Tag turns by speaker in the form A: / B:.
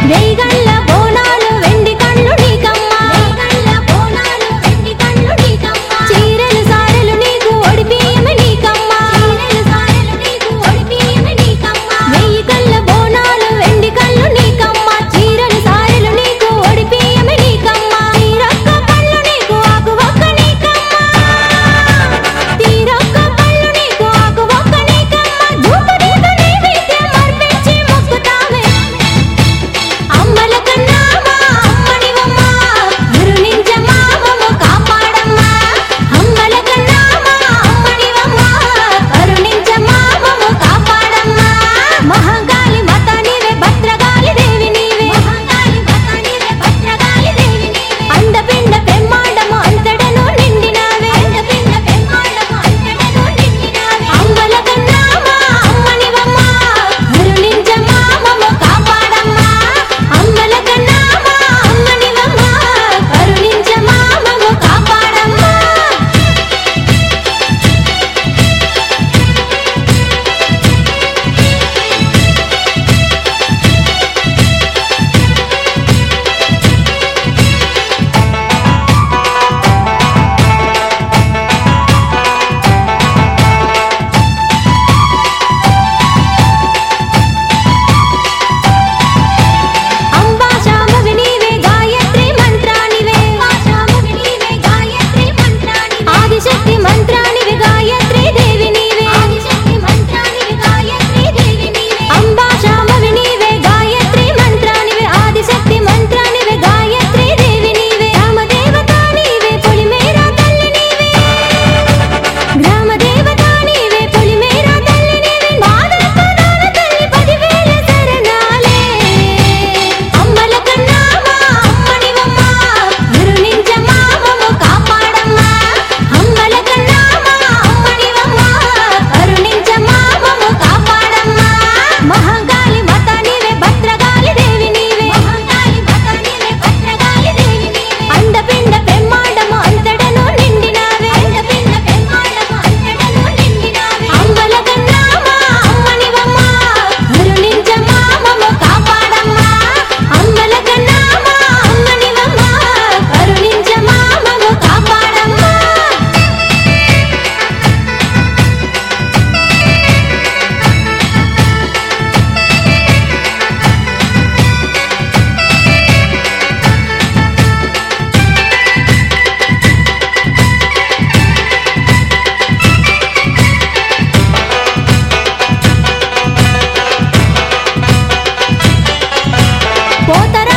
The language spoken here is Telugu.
A: వేగల్ల బోనాలు వెండి కళ్ళు నీకమ్మా వేగల్ల బోనాలు వెండి కళ్ళు నీకమ్మా చీరలు సారెలు నీకు ఒడిపియమే నీకమ్మా చీరలు సారెలు నీకు ఒడిపియమే నీకమ్మా వెయ్యి కళ్ళ బోనాలు వెండి కళ్ళు నీకమ్మా చీరలు సారెలు నీకు ఒడిపియమే నీకమ్మా తీరొక్క కళ్ళు నీకు ఆకువక్క నీకమ్మా తీరొక్క కళ్ళు నీకు ఆకువక్క నీకమ్మా ధూప దీప నైవేద్యం అర్పించి మొక్కుతామే అమ్మల కన్నామా అమ్మనివమ్మా కరుణించమ్మా మమ్ము కాపాడమ్మా అమ్మల కన్నామా అమ్మనివమ్మా కరుణించమ్మా మమ్ము కాపాడమ్మా మహంకాళి మాత నీవే భద్రకాళి దేవి నీవే మహంకాళి మాత నీవే భద్రకాళి దేవి నీవే అండపిండ బ్రహ్మాండము అంతటను నిండినావే అండపిండ బ్రహ్మాండము అంతటను నిండినావే అమ్మల కన్నామా అమ్మనివమ్మా కరుణించమ్మా మమ్ము కాపాడమ్మా అమ్మల కన్నామా అమ్మనివమ్మా కరుణించమ్మా మమ్ము కాపాడమ్మా అంబా శాంభవి నీవే గాయత్రి మంత్రానివే అంబా శాంభవి నీవే గాయత్రి మంత్రానివే ఆదిశక్తి మంత్రానివే గాయత్రి దేవి నీవే ఆదిశక్తి మంత్రానివే గాయత్రి దేవి నీవే అంబా శాంభవి నీవే గాయత్రి మంత్రానివే ఆదిశక్తి మంత్రానివే గాయత్రి దేవి నీవే గ్రామదేవత నీవే పొలిమేర తల్లి నీవే గ్రామదేవత నీవే పొలిమేర తల్లి నీవే నాదల్పదాన తల్లి 10,000 శరణాలే అమ్మల కన్నామా అమ్మనివమ్మా కరుణించమ్మా మమ్ము కాపాడమ్మా అమ్మల కన్నామా అమ్మనివమ్మా కరుణించమ్మా మమ్ము కాపాడమ్మా మహంకాళి మాత నీవే భద్రకాళి దేవి నీవే మహంకాళి మాత నీవే భద్రకాళి దేవి నీవే అండపిండ బ్రహ్మాండము అంతటను నిండినావే అండపిండ బ్రహ్మాండము అంతటను నిండినావే అమ్మల కన్నామా అమ్మనివమ్మా కరుణించమ్మా మమ్ము కాపాడమ్మా అమ్మల కన్నామా అమ్మనివమ్మా కరుణించమ్మా మమ్ము కాపాడమ్మా పోతరా